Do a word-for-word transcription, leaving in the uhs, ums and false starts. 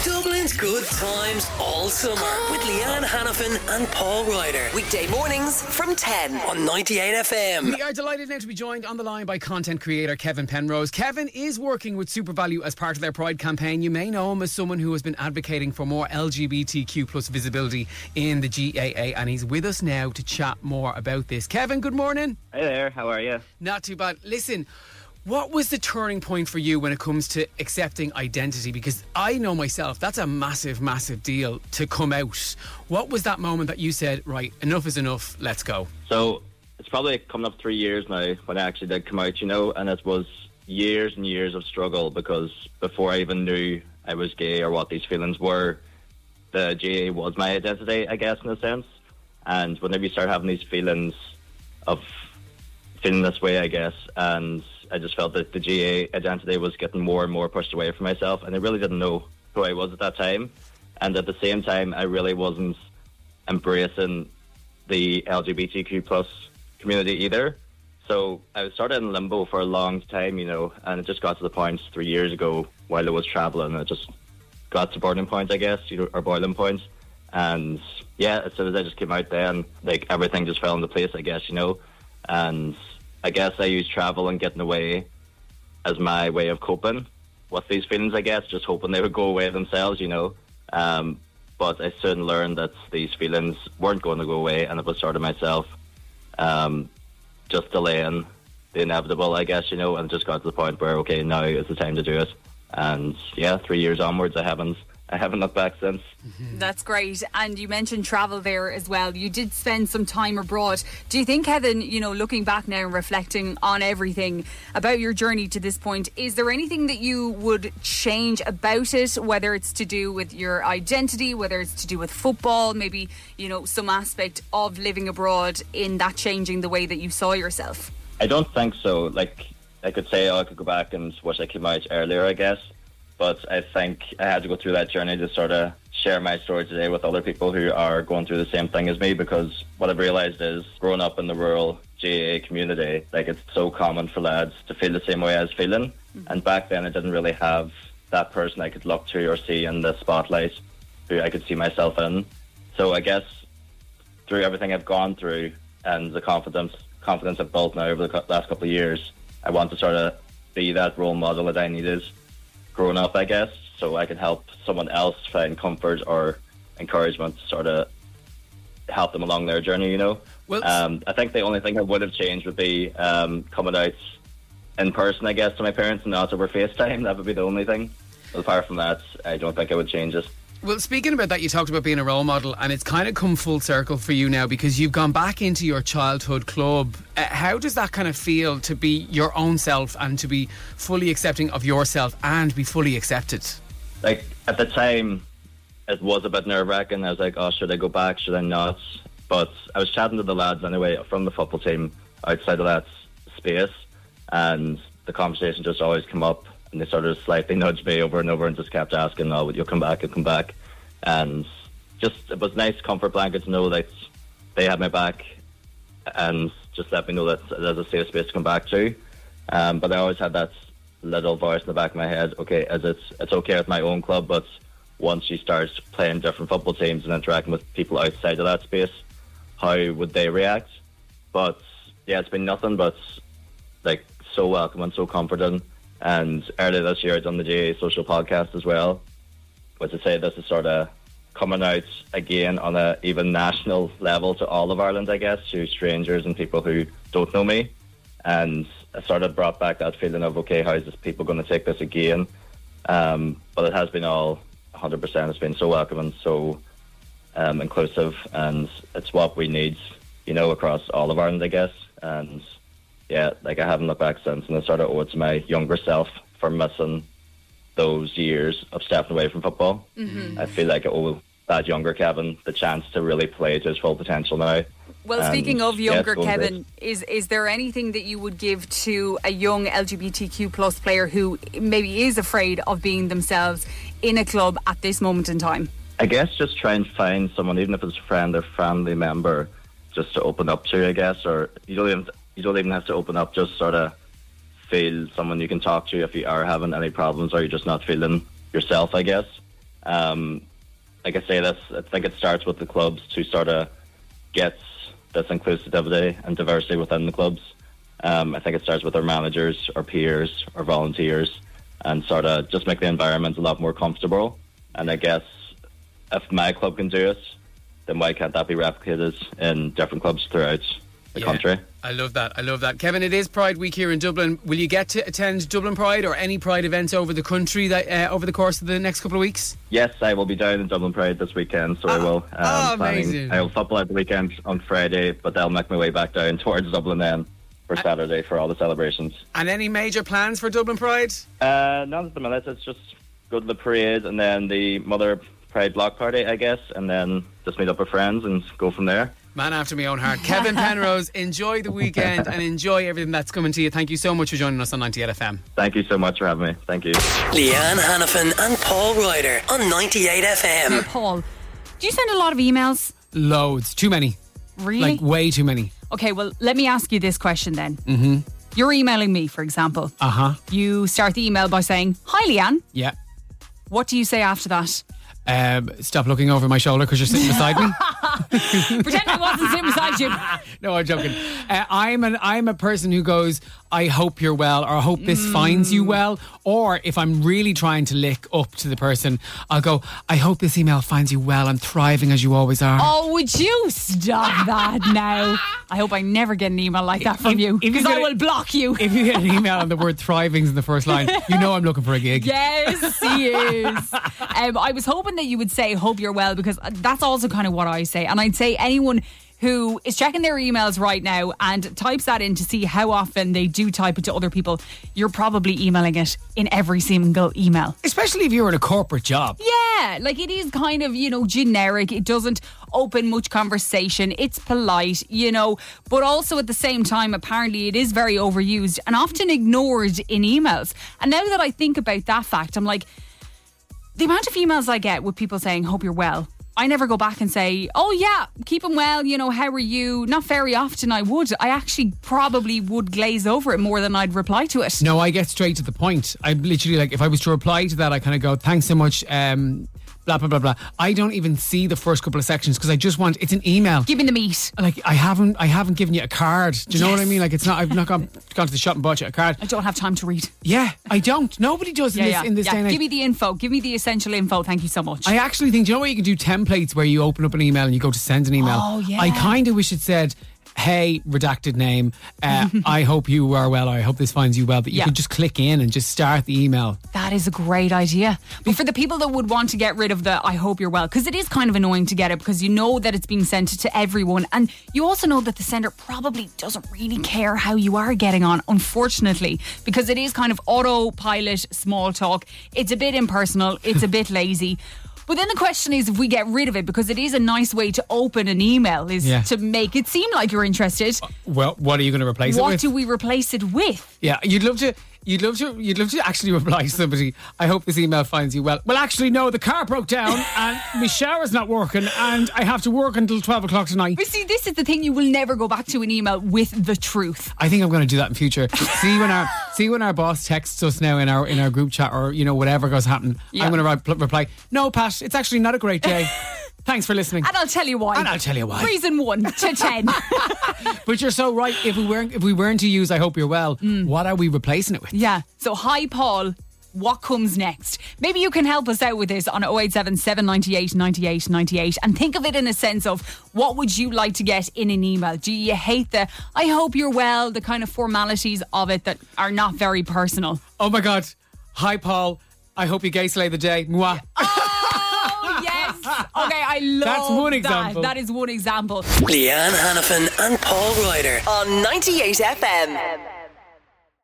Dublin's good times all summer with Leanne Hannafin and Paul Ryder. Weekday mornings from ten on ninety-eight F M. We are delighted now to be joined on the line by content creator Kevin Penrose. Kevin is working with SuperValu as part of their Pride campaign. You may know him as someone who has been advocating for more L G B T Q plus visibility in the G A A, and he's with us now to chat more about this. Kevin, good morning. Hey there, how are you? Not too bad. Listen, what was the turning point for you when it comes to accepting identity? Because I know myself, that's a massive, massive deal to come out. What was that moment that you said, right, enough is enough, let's go? So it's probably coming up three years now when I actually did come out, you know, and it was years and years of struggle because before I even knew I was gay or what these feelings were, the G A A was my identity, I guess, in a sense. And whenever you start having these feelings of feeling this way, I guess, and I just felt that the G A A identity was getting more and more pushed away from myself, and I really didn't know who I was at that time. And at the same time, I really wasn't embracing the L G B T Q plus community either. So I was sort of in limbo for a long time, you know, and it just got to the point three years ago while I was travelling, it just got to burning point, I guess, you know, or boiling point. And yeah, as soon as I just came out then, like everything just fell into place, I guess, you know. And I guess I used travel and getting away as my way of coping with these feelings, I guess, just hoping they would go away themselves, you know. Um, but I soon learned that these feelings weren't going to go away, and it was sort of myself um, just delaying the inevitable, I guess, you know, and it just got to the point where, okay, now is the time to do it. And yeah, three years onwards, I haven't I haven't looked back since. Mm-hmm. That's great. And you mentioned travel there as well. You did spend some time abroad. Do you think, Kevin, you know, looking back now and reflecting on everything about your journey to this point, is there anything that you would change about it, whether it's to do with your identity, whether it's to do with football, maybe, you know, some aspect of living abroad in that changing the way that you saw yourself? I don't think so. Like, I could say, oh, I could go back and wish I came out earlier, I guess. But I think I had to go through that journey to sort of share my story today with other people who are going through the same thing as me, because what I've realised is growing up in the rural G A A community, like, it's so common for lads to feel the same way I was feeling. Mm-hmm. And back then I didn't really have that person I could look to or see in the spotlight who I could see myself in. So I guess through everything I've gone through and the confidence confidence I've built now over the last couple of years, I want to sort of be that role model that I needed growing up, I guess, so I can help someone else find comfort or encouragement to sort of help them along their journey, you know. Well, um, I think the only thing I would have changed would be um, coming out in person, I guess, to my parents and not over FaceTime. That would be the only thing. But apart from that, I don't think I would change it. Well, speaking about that, you talked about being a role model, and it's kind of come full circle for you now because you've gone back into your childhood club. Uh, how does that kind of feel to be your own self and to be fully accepting of yourself and be fully accepted? Like, at the time, it was a bit nerve-wracking. I was like, oh, should I go back? Should I not? But I was chatting to the lads anyway from the football team outside of that space, and the conversation just always came up. And they sort of slightly nudged me over and over and just kept asking, oh, you'll come back, you'll come back. And just, it was a nice comfort blanket to know that they had my back and just let me know that there's a safe space to come back to. Um, but I always had that little voice in the back of my head, okay, is it, it's okay with my own club, but once you start playing different football teams and interacting with people outside of that space, how would they react? But yeah, it's been nothing but like so welcoming, so comforting. And earlier this year, I done the G A A social podcast as well, which I say this is sort of coming out again on a even national level to all of Ireland, I guess, to strangers and people who don't know me. And I sort of brought back that feeling of, okay, how is this people going to take this again? Um, but it has been all one hundred percent. It's been so welcoming, so um, inclusive, and it's what we need, you know, across all of Ireland, I guess. And yeah, like, I haven't looked back since, and I sort of owe it to my younger self for missing those years of stepping away from football. Mm-hmm. I feel like I owe that younger Kevin the chance to really play to his full potential now. Well, and speaking of younger yeah, Kevin, is is there anything that you would give to a young L G B T Q plus player who maybe is afraid of being themselves in a club at this moment in time? I guess just try and find someone, even if it's a friend or family member, just to open up to, I guess. Or you don't even you don't even have to open up, just sort of feel someone you can talk to if you are having any problems or you're just not feeling yourself, I guess. Um, like I say, this I think it starts with the clubs to sort of get this inclusivity and diversity within the clubs. Um, I think it starts with our managers, our peers, our volunteers, and sort of just make the environment a lot more comfortable. And I guess if my club can do it, then why can't that be replicated in different clubs throughout the Yeah. country? I love that. I love that. Kevin, it is Pride Week here in Dublin. Will you get to attend Dublin Pride or any Pride events over the country that uh, over the course of the next couple of weeks? Yes, I will be down in Dublin Pride this weekend, so I will. Um, oh, planning- amazing. I will football at the weekend on Friday, but I'll make my way back down towards Dublin then for Saturday for all the celebrations. And any major plans for Dublin Pride? Uh, not at the minute. It's just go to the parade and then the Mother Pride block party, I guess, and then just meet up with friends and go from there. Man after my own heart. Kevin Penrose, enjoy the weekend and enjoy everything that's coming to you. Thank you so much for joining us on ninety-eight F M. Thank you so much for having me. Thank you. Leanne Hannafin and Paul Ryder on ninety-eight F Now, M. Paul, do you send a lot of emails? Loads. Too many. Really? Like, way too many. Okay, well, let me ask you this question then. Mm-hmm. You're emailing me, for example. Uh-huh. You start the email by saying, "Hi, Leanne." Yeah. What do you say after that? Um, stop looking over my shoulder because you're sitting beside me. Pretend I wasn't sitting beside you. No, I'm joking. Uh, I'm an I'm a person who goes, I hope you're well, or I hope this finds you well. Or if I'm really trying to lick up to the person, I'll go, I hope this email finds you well and thriving as you always are. Oh, would you stop that now? I hope I never get an email like that from If- you, if you because get I it- will block you. If you get an email and the word thriving's in the first line, you know I'm looking for a gig. Yes, he is. Um, I was hoping that you would say, hope you're well, because that's also kind of what I say. And I'd say anyone who is checking their emails right now and types that in to see how often they do type it to other people, you're probably emailing it in every single email. Especially if you're in a corporate job. Yeah, like it is kind of, you know, generic. It doesn't open much conversation. It's polite, you know, but also at the same time, apparently it is very overused and often ignored in emails. And now that I think about that fact, I'm like, the amount of emails I get with people saying, hope you're well, I never go back and say, oh yeah, keep him well, you know, how are you? Not very often I would. I actually probably would glaze over it more than I'd reply to it. No, I get straight to the point. I literally, like, if I was to reply to that, I kind of go, thanks so much, um, blah, blah, blah, blah. I don't even see the first couple of sections because I just want, it's an email. Give me the meat. Like, I haven't I haven't given you a card. Do you know Yes. what I mean? Like, it's not, I've not gone, gone to the shop and bought you a card. I don't have time to read. Yeah, I don't. Nobody does in this, in this day and age. Give me the info. Give me the essential info. Thank you so much. I actually think, do you know what you can do templates where you open up an email and you go to send an email? Oh, yeah. I kind of wish it said, hey, redacted name, uh, I hope you are well, or I hope this finds you well, that you Yeah. could just click in and just start the email. That is a great idea. But for the people that would want to get rid of the I hope you're well, because it is kind of annoying to get it because you know that it's being sent to everyone, and you also know that the sender probably doesn't really care how you are getting on, unfortunately, because it is kind of autopilot small talk. It's a bit impersonal, it's a bit lazy. But then the question is if we get rid of it, because it is a nice way to open an email, is Yeah. to make it seem like you're interested. Well, what are you going to replace it What with? do we replace it with? Yeah, you'd love to. You'd love to. You'd love to actually reply to somebody. I hope this email finds you well. Well, actually, no. The car broke down, and my shower's not working, and I have to work until twelve o'clock tonight. But see, this is the thing, you will never go back to an email with the truth. I think I'm going to do that in future. See when our see when our boss texts us now in our in our group chat, or you know whatever goes happening. Yeah. I'm going to re- reply. No, Pat, it's actually not a great day. Thanks for listening. And I'll tell you why. And I'll tell you why. Reason one to ten. But you're so right. If we weren't if we weren't to use I hope you're well, what are we replacing it with? Yeah. So, hi, Paul. What comes next? Maybe you can help us out with this on oh eight seven, seven nine eight, nine eight nine eight, and think of it in a sense of what would you like to get in an email? Do you hate the I hope you're well, the kind of formalities of it that are not very personal? Oh my God. Hi, Paul. I hope you gay slay the day. Mwah. Oh, yes. Okay, I love That's one that. example. That is one example. Leanne Hannafin and Paul Ryder. On ninety-eight F M.